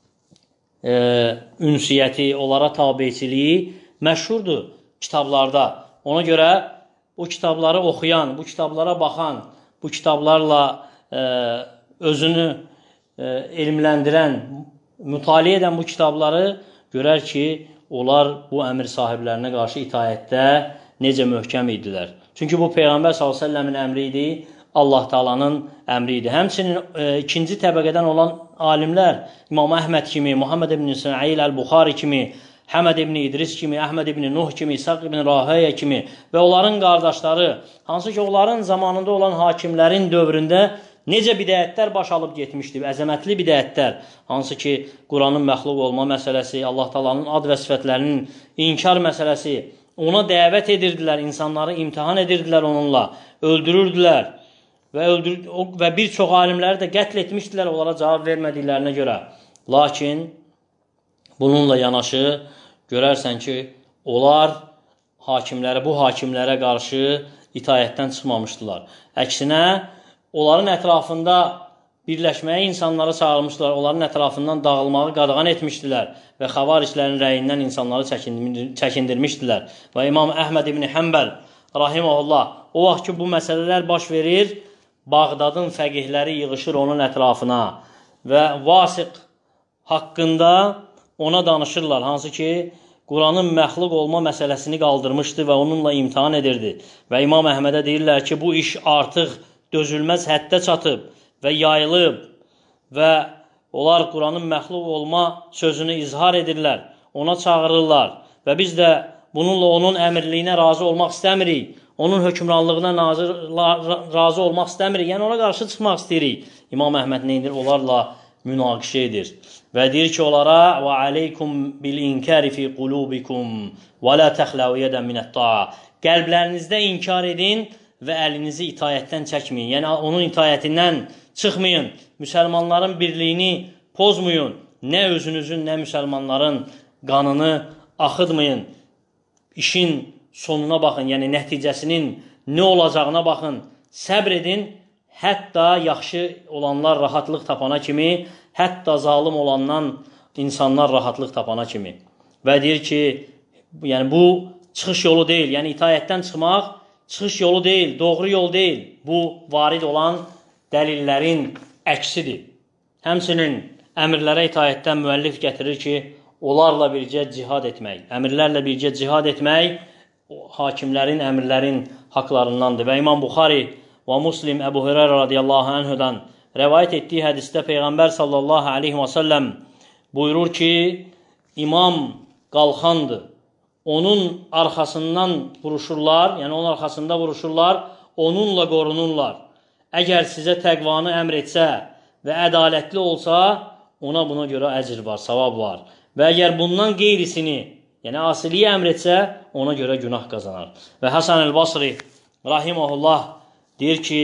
A: ünsiyyəti, onlara tabiçiliyi məşhurdur kitablarda. Ona görə bu kitabları oxuyan, bu kitablara baxan, bu kitablarla özünü elmləndirən, mütaliə edən bu kitabları görər ki, onlar bu əmir sahiblərinə qarşı itayətdə necə möhkəm idilər. Çünki bu Peyğəmbər s.ə.v-in əmri idi, Allah Taala'nın əmri idi. Həmçinin ikinci təbəqədən olan alimlər, İmam Əhməd kimi, Muhammed ibn İsmail Əl-Buxari kimi, Həməd ibn İdris kimi, Əhməd ibn Nuh kimi, İshaq ibn Rahəyə kimi və onların qardaşları, hansı ki, onların zamanında olan hakimlərin dövründə necə bidəyətlər baş alıb getmişdi, əzəmətli bidəyətlər, hansı ki, Quranın məxluq olma məsələsi, Allah Taala'nın ad və sifətlərinin inkar məsələsi, ona dəvət edirdilər, insanları imtihan edirdilər onunla, öldürürdülər və bir çox alimləri də qətl etmişdilər onlara cavab vermədiklərinə görə. Lakin bununla yanaşı görərsən ki, onlar bu hakimlərə qarşı itayətdən çıxmamışdılar. Əksinə, onların ətrafında birləşməyə insanları çağırmışdılar, onların ətrafından dağılmağı qadağan etmişdilər və xavariclərin rəyindən insanları çəkindirmişdilər. Və İmam Əhməd ibn Həmbəl, rahiməhullah, o vaxt ki, bu məsələlər baş verir, Bağdadın fəqihləri yığışır onun ətrafına və Vasiq haqqında ona danışırlar, hansı ki, Quranın məxluq olma məsələsini qaldırmışdı və onunla imtihan edirdi. Və İmam Əhmədə deyirlər ki, bu iş artıq dözülməz həddə çatıb və yayılıb və onlar Quranın məxluq olma sözünü izhar edirlər, ona çağırırlar və biz də bununla onun əmirliyinə razı olmaq istəmirik, onun hökmranlığına razı olmaq istəmirik, yəni ona qarşı çıxmaq istəyirik. İmam Əhməd neydir? Onlarla münaqişə edir və deyir ki, onlara və aleykum bil inkari fi qulubikum və la təxləu yedən minət-ta'a. Qəlblərinizdə inkar edin və əlinizi itayətdən çəkməyin. Yəni, onun itayətindən çıxmayın. Müsəlmanların birliyini pozmayın. Nə özünüzün, nə müsəlmanların qanını axıdmayın. İşin sonuna baxın, yəni nəticəsinin nə olacağına baxın. Səbr edin, hətta yaxşı olanlar rahatlıq tapana kimi, hətta zalim olandan insanlar rahatlıq tapana kimi. Və deyir ki, yəni bu çıxış yolu deyil, yəni itayətdən çıxmaq çıxış yolu deyil, doğru yol deyil. Bu, varid olan dəlillərin əksidir. Həmçinin əmirlərə itayətdən müəllif gətirir ki, onlarla bircə cihad etmək, əmirlərlə bircə cihad etmək hakimlərin, əmirlərin haqlarındandır. Və İmam Buxari və Muslim Əbu Hüreyrə radiyallahu anhudan rəvayət etdiyi hədisdə Peyğəmbər sallallahu aleyhi və səlləm buyurur ki, imam qalxandır. Onun arxasından vuruşurlar, yəni onun arxasında vuruşurlar, onunla qorunurlar. Əgər sizə təqvanı əmr etsə və ədalətli olsa, ona buna görə əcr var, savab var. Və əgər bundan qeyrisini, yəni asiliyə əmr etsə, ona görə günah qazanar. Və Həsən el-Basri, rahiməhullah, deyir ki,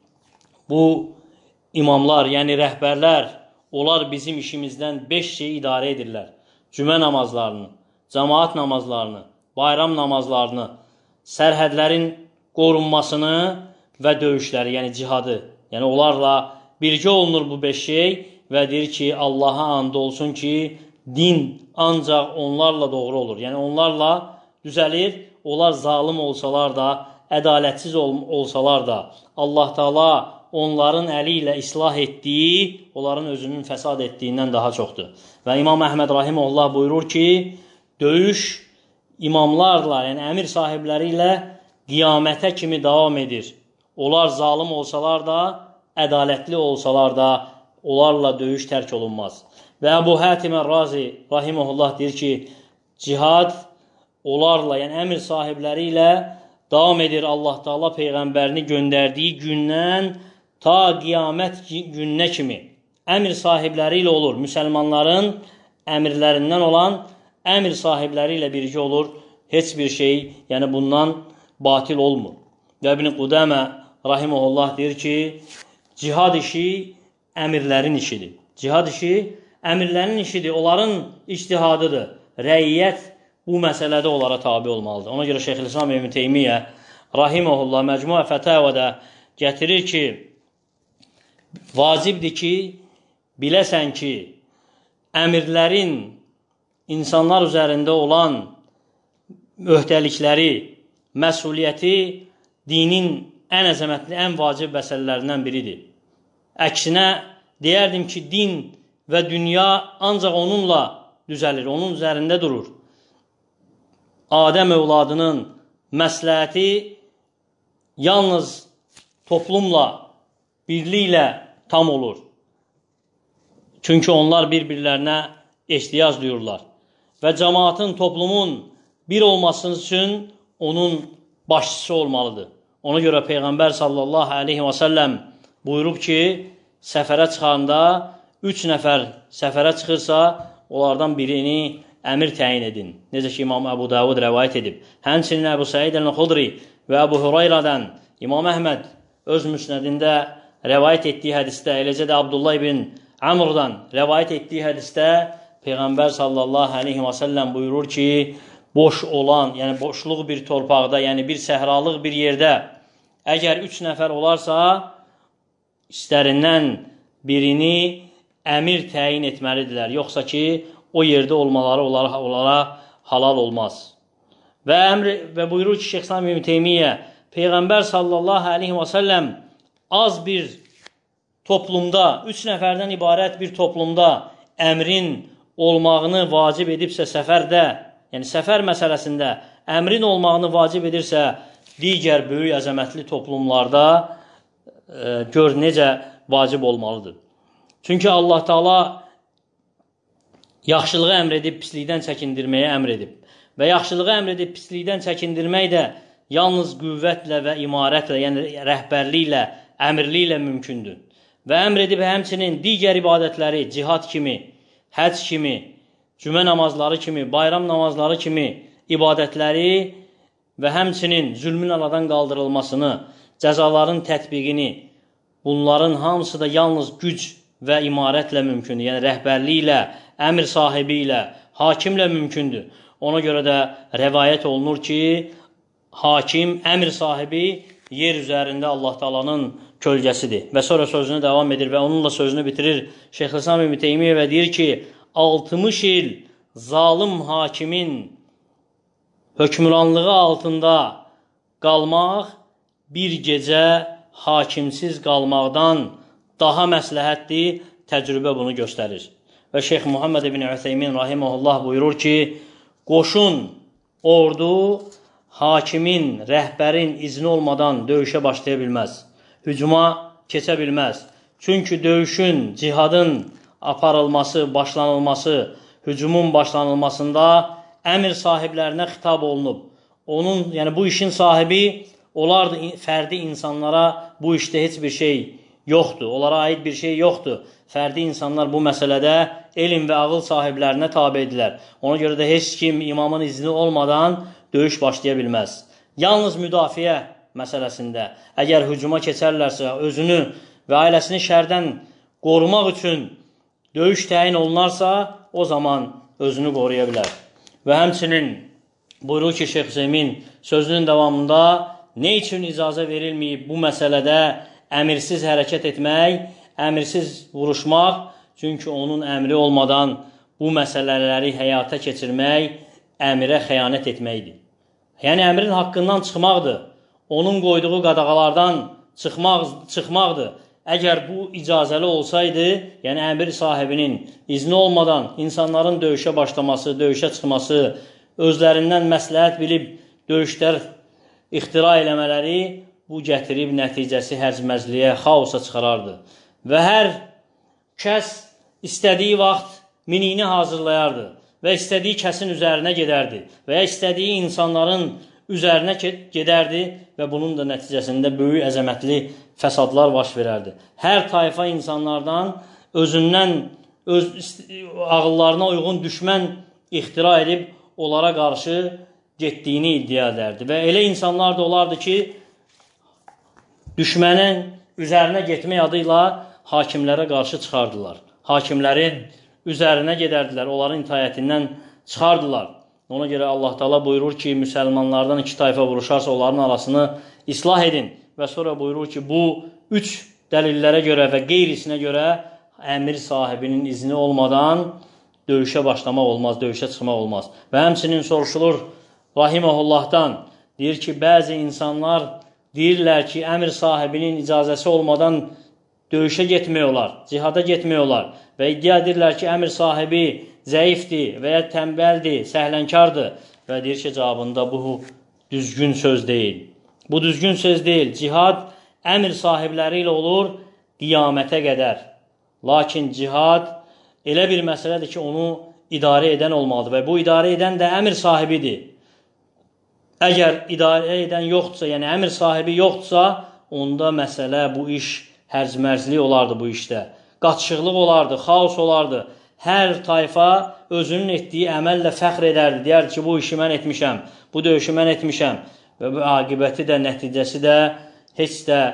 A: bu imamlar, yəni rəhbərlər, onlar bizim işimizdən 5 şeyi idarə edirlər. Cümə namazlarını, cəmaat namazlarını, bayram namazlarını, sərhədlərin qorunmasını və döyüşləri, yəni cihadı. Yəni onlarla birgə olunur bu 5 şey və deyir ki, Allaha and olsun ki, din ancaq onlarla doğru olur. Yəni onlarla düzəlir, onlar zalim olsalar da, ədalətsiz olsalar da, Allah Taala onların əli ilə islah etdiyi, onların özünün fəsad etdiyindən daha çoxdur. Və İmam Əhməd rahiməhullah buyurur ki, döyüş imamlarla, yəni əmir sahibləri ilə qiyamətə kimi davam edir. Onlar zalim olsalar da, ədalətli olsalar da, onlarla döyüş tərk olunmaz. Və Əbu Hətim Ər-Razi rahiməhullah deyir ki, cihad onlarla, yəni əmir sahibləri ilə davam edir. Allah Taala Peyğəmbərini göndərdiyi gündən ta qiyamət gününə kimi əmir sahibləri ilə olur. Müsəlmanların əmirlərindən olan əmir sahibləri ilə birgə olur. Heç bir şey, yəni bundan batil olmur. Və İbn Qudəmə rahiməhullah deyir ki, cihad işi əmirlərin işidir. Cihad işi əmirlərin işidir, onların ictihadıdır. Rəiyyət bu məsələdə onlara tabi olmalıdır. Ona görə Şeyxülislam İbn Teymiyyə rahiməhullah Məcmu-i Fətavədə gətirir ki, vacibdir ki, biləsən ki, əmirlərin insanlar üzərində olan öhdəlikləri, məsuliyyəti dinin ən əzəmətli, ən vacib məsələlərindən biridir. Əksinə, deyərdim ki, din və dünya ancaq onunla düzəlir, onun üzərində durur. Adəm övladının məsləhəti yalnız toplumla, birliklə tam olur. Çünki onlar bir-birlərinə ehtiyac duyurlar. Və cəmaatın, toplumun bir olması üçün onun başçısı olmalıdır. Ona görə Peyğəmbər sallallahu aleyhi və səlləm buyurub ki, səfərə çıxanda 3 nəfər səfərə çıxırsa, onlardan birini əmir təyin edin. Necə ki, İmam Əbu Davud rəvayət edib. Həmçinin Əbu Səid el-Xudri və Əbu Hüreyrədən İmam Əhməd öz müsnədində rəvayət etdiyi hədisdə, eləcə də Abdullah ibn Amrdan rəvayət etdiyi hədisdə Peyğəmbər sallallahu aleyhi və səlləm buyurur ki, boş olan, yəni boşluq bir torpaqda, yəni bir səhralıq bir yerdə əgər 3 nəfər olarsa, istərindən birini əmir təyin etməlidirlər. Yoxsa ki, o yerdə olmaları onlara halal olmaz. Və buyurur ki, Şeyx İslam İbn Teymiyyə, Peyğəmbər sallallahu aleyhi və səlləm az bir toplumda, 3 nəfərdən ibarət bir toplumda əmrin olmağını vacib edibsə səfərdə, yəni səfər məsələsində əmrin olmağını vacib edirsə, digər böyük əzəmətli toplumlarda gör necə vacib olmalıdır. Çünki Allah Taala yaxşılığı əmr edib, pislikdən çəkindirməyə əmr edib. Və yaxşılığı əmr edib, pislikdən çəkindirmək də yalnız qüvvətlə və imarətlə, yəni rəhbərliklə, əmrliklə mümkündür. Və əmr edib həmçinin digər ibadətləri, cihad kimi, həc kimi, cümə namazları kimi, bayram namazları kimi ibadətləri və həmçinin zülmün aradan qaldırılmasını, cəzaların tətbiqini, bunların hamısı da yalnız güc və imarətlə mümkündür. Yəni rəhbərliklə, əmr sahibi ilə, hakimlə mümkündür. Ona görə də rəvayət olunur ki, hakim, əmr sahibi yer üzərində Allah Taalanın kölgəsidir. Və sonra sözünü davam edir və onunla sözünü bitirir Şeyxülislam İbn Teymiyyə və deyir ki, 60 il zalim hakimin hökmranlığı altında qalmaq bir gecə hakimsiz qalmaqdan daha məsləhətdir, təcrübə bunu göstərir. Və Şeyx Muhammed ibn Üseymin rahimehullah buyurur ki, qoşun, ordu hakimin, rəhbərin izni olmadan döyüşə başlaya bilməz. Hücuma keçə bilməz. Çünki döyüşün, cihadın aparılması, başlanılması, hücumun başlanılmasında əmr sahiblərinə xitab olunub. Onun, yəni bu işin sahibi, onlar da fərdi insanlara bu işdə heç bir şey yoxdur. Onlara aid bir şey yoxdur. Fərdi insanlar bu məsələdə elm və ağıl sahiblərinə tabi edilər. Ona görə də heç kim imamın izni olmadan döyüş başlaya bilməz. Yalnız müdafiə məsələsində, əgər hücuma keçərlərsə, özünü və ailəsini şərdən qorumaq üçün döyüş təyin olunarsa, o zaman özünü qoruya bilər. Və həmçinin buyurur ki, Şeyx Hüseymin sözünün davamında nə üçün icazə verilməyib bu məsələdə əmirsiz hərəkət etmək, əmirsiz vuruşmaq, çünki onun əmri olmadan bu məsələləri həyata keçirmək əmirə xəyanət etməkdir. Yəni əmrin haqqından çıxmaqdır, onun qoyduğu qadağalardan çıxmaqdır. Əgər bu icazəli olsaydı, yəni əmir sahibinin izni olmadan insanların döyüşə başlaması, döyüşə çıxması, özlərindən məsləhət bilib döyüşlər ixtira eləmələri bu gətirib nəticəsi hərcməcliyə, xaosa çıxarardı. Və hər kəs istədiyi vaxt minini hazırlayardı və istədiyi kəsin üzərinə gedərdi və ya istədiyi insanların üzərinə gedərdi və bunun da nəticəsində böyük əzəmətli fəsadlar baş verərdi. Hər tayfa insanlardan özündən, öz ağıllarına uyğun düşmən ixtira edib onlara qarşı getdiyini iddia edərdi. Və elə insanlar da olardı ki, düşmənin üzərinə getmək adıyla hakimlərə qarşı çıxardılar. Hakimlərin üzərinə gedərdilər, onların itaətindən çıxardılar. Ona görə Allah Taala buyurur ki, müsəlmanlardan 2 tayfa vuruşarsa onların arasını islah edin. Və sonra buyurur ki, bu 3 dəlillərə görə və qeyrisinə görə əmir sahibinin izni olmadan döyüşə başlamaq olmaz, döyüşə çıxmaq olmaz. Və həmçinin soruşulur Rahiməhullahdan, deyir ki, bəzi insanlar deyirlər ki, əmir sahibinin icazəsi olmadan döyüşə getmək olar, cihada getmək olar və iddia edirlər ki, əmir sahibi zəifdir və ya tənbəldir, səhlənkardır və deyir ki, cavabında bu düzgün söz deyil. Bu düzgün söz deyil. Cihad əmir sahibləri ilə olur qiyamətə qədər. Lakin cihad elə bir məsələdir ki, onu idarə edən olmalıdır və bu idarə edən də əmir sahibidir. Əgər idarə edən yoxdursa, yəni əmir sahibi yoxdursa, onda məsələ bu iş hərcmərclik olardı bu işdə. Qaçışıqlıq olardı, xaos olardı. Hər tayfa özünün etdiyi əməllə fəxr edərdi. Deyərdi ki, bu işi mən etmişəm, bu döyüşü mən etmişəm. Və bu aqibəti də, nəticəsi də heç də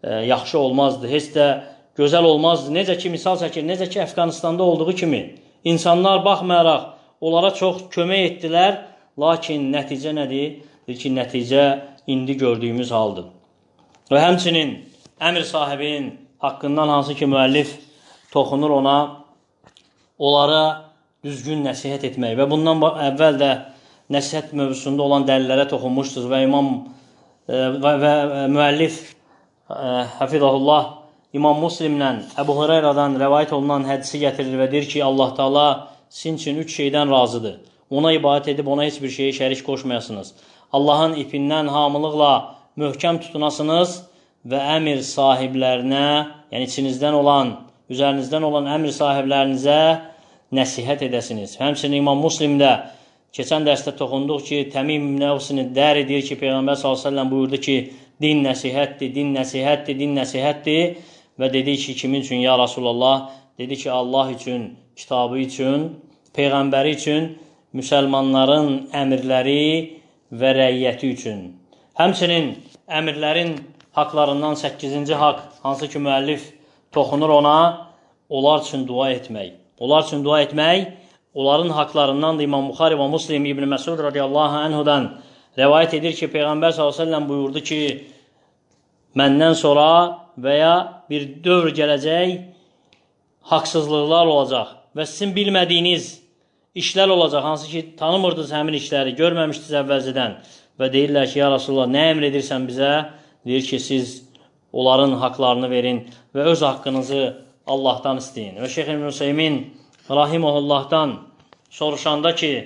A: yaxşı olmazdı, heç də gözəl olmazdı. Necə ki, misal çəkir, necə ki, Əfqanistanda olduğu kimi insanlar baxmayaraq onlara çox kömək etdilər, lakin nəticə nədir? Deyir ki, nəticə indi gördüyümüz haldır. Və həmçinin əmr sahibinin haqqından hansı ki, müəllif toxunur ona, onlara düzgün nəsihət etmək və bundan əvvəl də nəsihət mövzusunda olan dəlillərə toxunmuşdur və və müəllif Hafizahullah İmam Muslimlə Əbu Hüreyrədən rəvayət olunan hədisi gətirir və deyir ki, Allah Taala sizin üçün 3 şeydən razıdır. Ona ibadət edib ona heç bir şeyə şərik qoşmayasınız. Allahın ipindən hamılıqla möhkəm tutunasınız və əmr sahiblərinə, yəni içinizdən olan, üzərinizdən olan əmr sahiblərinizə nəsihət edəsiniz. Həmçinin İmam Muslimdə keçən dərsdə toxunduq ki, Təmim ibn Əvsin Dəri deyir ki, Peyğəmbər s.ə.v buyurdu ki, din nəsihətdir, din nəsihətdir, din nəsihətdir və dedi ki, kimin üçün ya Rasulallah? Dedi ki, Allah üçün, kitabı üçün, Peyğəmbəri üçün, müsəlmanların əmirləri və rəiyyəti üçün. Həmçinin əmirlərin haqlarından 8-ci haqq, hansı ki müəllif toxunur ona, onlar üçün dua etmək. Onlar üçün dua etmək, onların haqlarından da İmam Buxari və Muslim İbn Məsud radiyallahu anhudan rəvayət edir ki, Peyğəmbər s.ə.v buyurdu ki, məndən sonra və ya bir dövr gələcək haqsızlıqlar olacaq və sizin bilmədiyiniz işlər olacaq, hansı ki, tanımırdınız həmin işləri, görməmişdiniz əvvəlcədən və deyirlər ki, ya Rasulullah, nə əmr edirsən bizə? Deyir ki, siz onların haqlarını verin və öz haqqınızı Allahdan isteyin. Və Şeyx İbn Hüseymin Rahiməhullahdan soruşanda ki,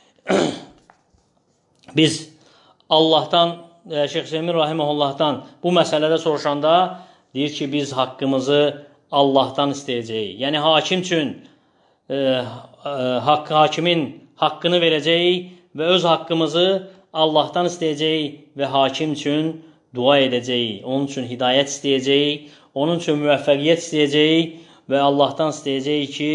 A: biz Allahdan, Şeyx Hüseymin Rahiməhullahdan bu məsələdə soruşanda deyir ki, biz haqqımızı Allahdan istəyəcəyik. Yəni, hakim üçün hakimin haqqını verəcəyik və öz haqqımızı Allahdan istəyəcəyik və hakim üçün dua edəcəyik. Onun üçün hidayət istəyəcəyik, onun üçün müvəffəqiyyət istəyəcəyik və Allahdan istəyəcəyik ki,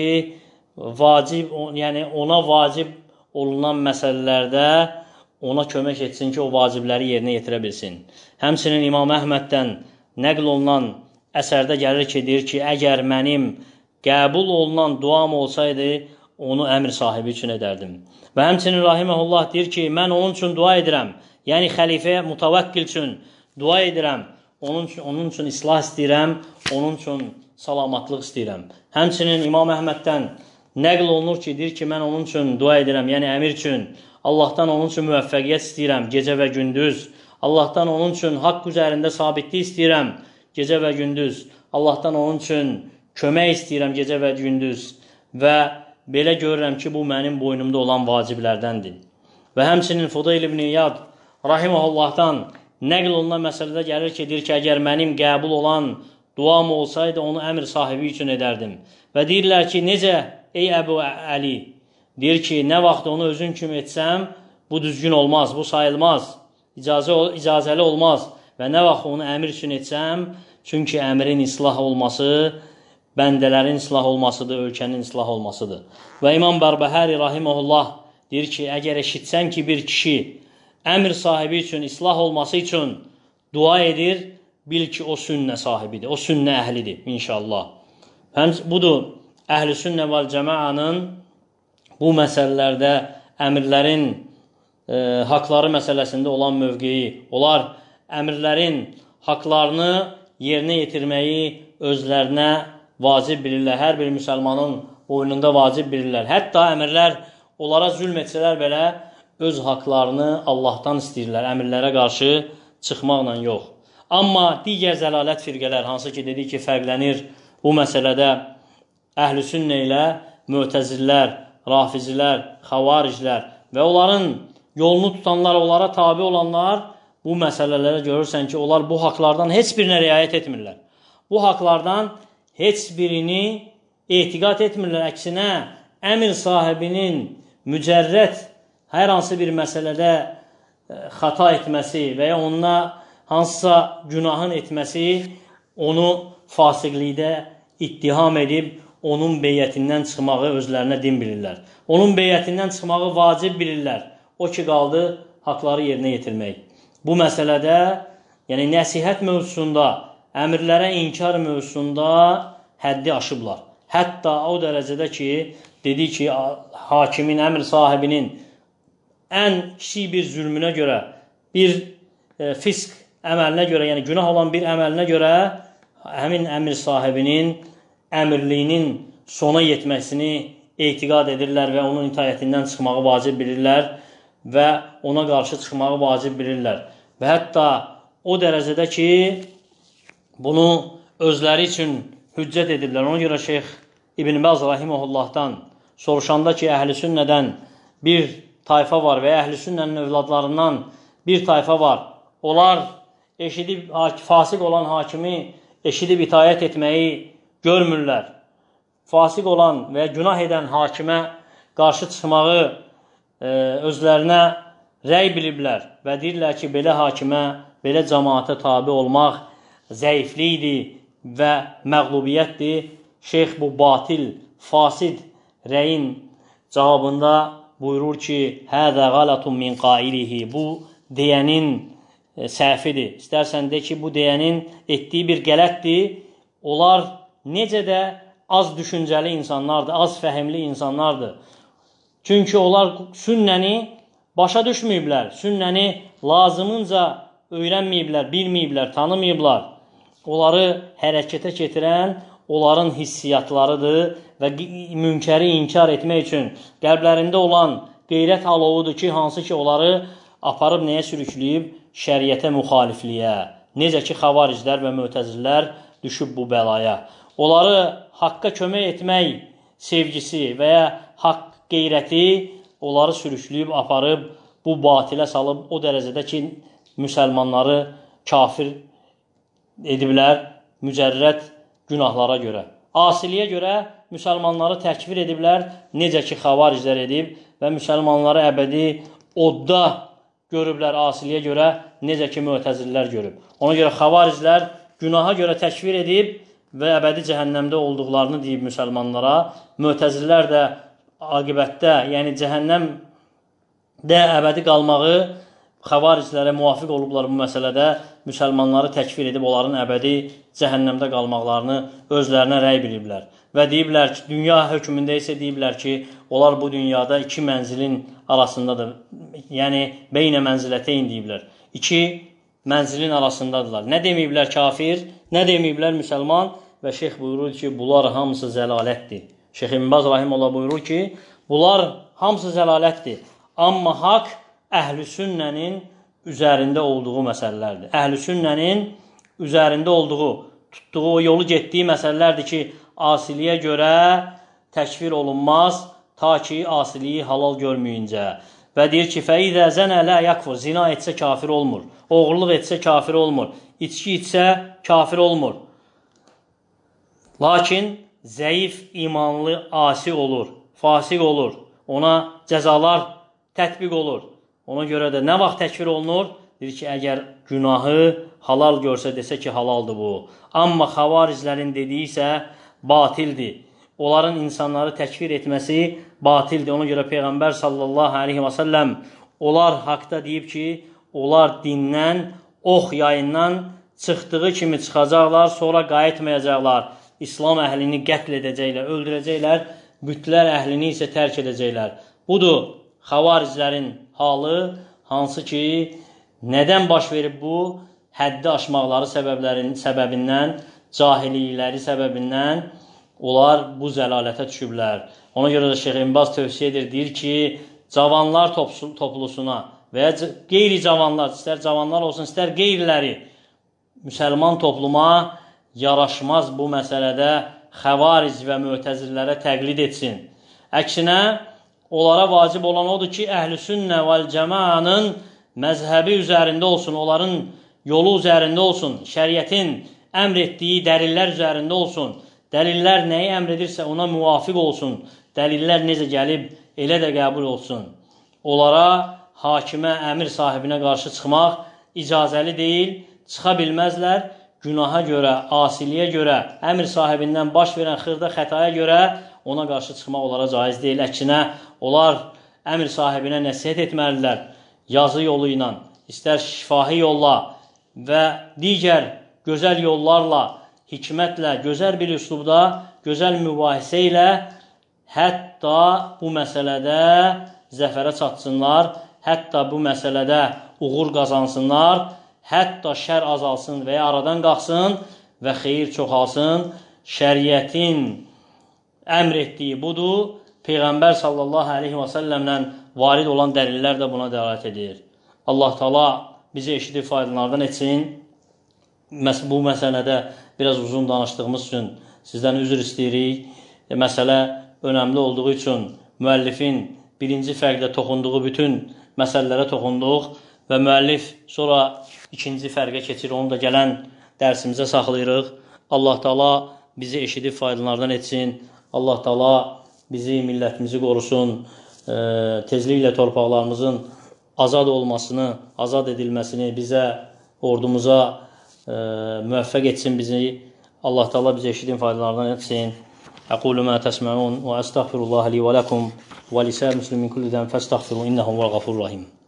A: vacib, yəni ona vacib olunan məsələlərdə ona kömək etsin ki, o vacibləri yerinə yetirə bilsin. Həmçinin İmam Əhməddən nəql olunan əsərdə gəlir ki, deyir ki, əgər mənim qəbul olunan duam olsaydı, onu əmr sahibi üçün edərdim. Və həmçinin Rahiməhullah deyir ki, mən onun üçün dua edirəm, yəni xəlifə mutavəkkil üçün dua edirəm, onun üçün islah istəyirəm, onun üçün salamatlıq istəyirəm. Həmçinin İmam Əhməddən nəql olunur ki, deyir ki, mən onun üçün dua edirəm, yəni əmir üçün, Allahdan onun üçün müvəffəqiyyət istəyirəm, gecə və gündüz, Allahdan onun üçün haqq üzərində sabitlik istəyirəm, gecə və gündüz, Allahdan onun üçün kömək istəyirəm, gecə və gündüz və belə görürəm ki, bu mənim boynumda olan vaciblərdəndir. Və həmçinin Fudayl ibn İyad Rahiməhullahdan nəql olunan məsələdə gəlir ki, deyir ki, əgər mənim qəbul olan duam olsaydı, onu əmr sahibi üçün edərdim. Və deyirlər ki, necə, ey Əbu Əli, deyir ki, nə vaxt onu özün kimi etsəm, bu düzgün olmaz, bu sayılmaz, icazəli olmaz və nə vaxt onu əmr üçün etsəm, çünki əmrin islah olması, bəndələrin islah olmasıdır, ölkənin islah olmasıdır. Və İmam Bərbəhəri Rahiməhullah deyir ki, əgər eşitsən ki, bir kişi əmr sahibi üçün, islah olması üçün dua edir, bil ki, o sünnə sahibidir, o sünnə əhlidir, inşallah. Budur, əhl-i sünnə vəl cəmaanın bu məsələlərdə əmirlərin haqları məsələsində olan mövqeyi. Onlar əmirlərin haqlarını yerinə yetirməyi özlərinə vacib bilirlər. Hər bir müsəlmanın boynunda vacib bilirlər. Hətta əmirlər onlara zülm etsələr belə öz haqlarını Allahdan istəyirlər, əmirlərə qarşı çıxmaqla yox. Amma digər zəlalət firqələr, hansı ki, dedik ki, fərqlənir bu məsələdə əhl-i sünnə ilə mütəzillər, rafizilər, xavariclər və onların yolunu tutanlar, onlara tabi olanlar bu məsələlərə görürsən ki, onlar bu haqlardan heç birinə riayət etmirlər. Bu haqlardan heç birini etiqad etmirlər. Əksinə, əmr sahibinin mücərrət hər hansı bir məsələdə xata etməsi və ya onunla hansısa günahın etməsi onu fasiqlikdə ittiham edib, onun beyyətindən çıxmağı özlərinə din bilirlər. Onun beyyətindən çıxmağı vacib bilirlər. O ki, qaldı haqları yerinə yetirmək. Bu məsələdə, yəni nəsihət mövzusunda əmirlərə inkar mövzusunda həddi aşıblar. Hətta o dərəcədə ki, dedi ki, hakimin, əmr sahibinin ən kiçik bir zülmünə görə, bir fisk əməlinə görə, yəni günah olan bir əməlinə görə həmin əmr sahibinin əmirliyinin sona yetməsini etiqad edirlər və onun itaətindən çıxmağı vacib bilirlər və ona qarşı çıxmağı vacib bilirlər. Və hətta o dərəcədə ki, bunu özləri üçün hüccət edirlər. Ona görə Şeyx İbn Bəz rahimehullahdan soruşanda ki, əhl-i sünnədən bir tayfa var və əhl-i sünnənin övladlarından bir tayfa var. Onlar eşidib, fasıq olan hakimi eşidib itaət etməyi görmürlər. Fasıq olan və günah edən hakimə qarşı çıxmağı özlərinə rəy biliblər və deyirlər ki, belə hakimə, belə cəmaata tabi olmaq zəiflikdir və məğlubiyyətdir. Şeyx bu batil, fasid rəyin cavabında buyurur ki, həzə qalatun min qailihi, bu deyənin səhvidir. İstərsən de ki, bu deyənin etdiyi bir qələtdir. Onlar necə də az düşüncəli insanlardır, az fəhimli insanlardır. Çünki onlar sünnəni başa düşməyiblər, sünnəni lazımınca öyrənməyiblər, bilməyiblər, tanımayıblar. Onları hərəkətə getirən onların hissiyatlarıdır və münkəri inkar etmək üçün qəlblərində olan qeyrət alovudur ki, hansı ki, onları aparıb nəyə sürükləyib? Şəriətə müxalifliyə. Necə ki, xavariclər və mötəzilər düşüb bu bəlaya. Onları haqqa kömək etmək sevgisi və ya haqq qeyrəti onları sürükləyib, aparıb, bu batilə salıb o dərəcədə ki, müsəlmanları kafir ediblər mücərrəd günahlara görə. Asiliyə görə müsəlmanları təkfir ediblər, necə ki, xavariclər edib və müsəlmanları əbədi odda görüblər asiliyə görə, necə ki, mötəzillər görüb. Ona görə xavariclər günaha görə təkfir edib və əbədi cəhənnəmdə olduqlarını deyib müsəlmanlara. Mötəzillər də aqibətdə, yəni cəhənnəmdə əbədi qalmağı xavariclərə muvafiq olublar bu məsələdə. Müsəlmanları təkfir edib onların əbədi cəhənnəmdə qalmaqlarını özlərinə rəy biliblər. Və deyiblər ki, dünya hökmündə isə deyiblər ki, onlar bu dünyada iki mənzilin arasındadır. Yəni, beynə mənzilətəyin deyiblər. İki mənzilin arasındadırlar. Nə deməyiblər kafir, nə deməyiblər müsəlman və şeyx buyurur ki, bunlar hamısı zəlalətdir. Şeyx İbn Baz rahimehullah buyurur ki, bunlar hamısı zəlalətdir. Amma haqq əhl-i sünnənin üzərində olduğu məsələlərdir. Əhl-i sünnənin üzərində olduğu, tutduğu o yolu getdiyi məsələlərdir ki, asiliyə görə təkfir olunmaz, ta ki, asiliyi halal görməyincə. Və deyir ki, fəidə zənə lə yakfur, zina etsə kafir olmur, oğurluq etsə kafir olmur, içki etsə kafir olmur. Lakin zəif imanlı asi olur, fasıq olur, ona cəzalar tətbiq olur. Ona görə də nə vaxt təkfir olunur? Deyir ki, əgər günahı halal görsə, desə ki, halaldır bu. Amma xavariclərin dediyi isə batildir. Onların insanları təkfir etməsi batildir. Ona görə Peyğəmbər sallallahu aleyhi və səlləm onlar haqda deyib ki, onlar dindən, ox yayından çıxdığı kimi çıxacaqlar, sonra qayıtmayacaqlar. İslam əhlini qətl edəcəklər, öldürəcəklər, bütlər əhlini isə tərk edəcəklər. Budur xavariclərin halı, hansı ki, nədən baş verib bu? Həddi aşmaqları səbəbindən, cahillikləri səbəbindən onlar bu zəlalətə düşüblər. Ona görə də Şeyx İbn Baz tövsiyə edir, deyir ki, cavanlar toplusuna və ya qeyri-cavanlar, istər cavanlar olsun, istər qeyriləri müsəlman topluma yaraşmaz bu məsələdə xəvaric və mötəzillərə təqlid etsin. Əksinə, onlara vacib olan odur ki, əhl-i sünnə vəl cəmanın məzhəbi üzərində olsun, onların yolu üzərində olsun, şəriətin əmr etdiyi dəlillər üzərində olsun. Dəlillər nəyi əmr edirsə ona müvafiq olsun. Dəlillər necə gəlib, elə də qəbul olsun. Onlara hakimə, əmir sahibinə qarşı çıxmaq icazəli deyil, çıxa bilməzlər. Günaha görə, asiliyə görə, əmir sahibindən baş verən xırda xətaya görə ona qarşı çıxmaq onlara caiz deyil. Əksinə, onlar əmir sahibinə nəsihət etməlidirlər yazı yolu ilə, istər şifahi yolla və digər gözəl yollarla, hikmətlə, gözəl bir üslubda, gözəl mübahisə ilə hətta bu məsələdə zəfərə çatsınlar, hətta bu məsələdə uğur qazansınlar, hətta şər azalsın və ya aradan qalxsın və xeyir çoxalsın. Şəriətin əmr etdiyi budur. Peyğəmbər sallallahu aleyhi və səlləmlə varid olan dəlillər də buna dəlalət edir. Allah Taala bizi eşidib faydalardan etsin. Bu məsələdə biraz uzun danışdığımız üçün sizdən üzr istəyirik. Məsələ önəmli olduğu üçün müəllifin birinci fərqdə toxunduğu bütün məsələlərə toxunduq və müəllif sonra ikinci fərqə keçir, onu da gələn dərsimizə saxlayırıq. Allah Taala bizi eşidib faydalardan etsin. Allah Taala bizi, millətimizi qorusun. Tezliklə torpaqlarımızın azad olmasını, azad edilməsini bizə, ordumuza müvəffəq etsin bizi. Allah Taala bizi eşidib faydalardan etsin. Aqulu ma tesma'un və estağfirullaha li və lakum və lisa'il muslimin kulli zəm fəstəğfiru innehu huvel gafurur rahim.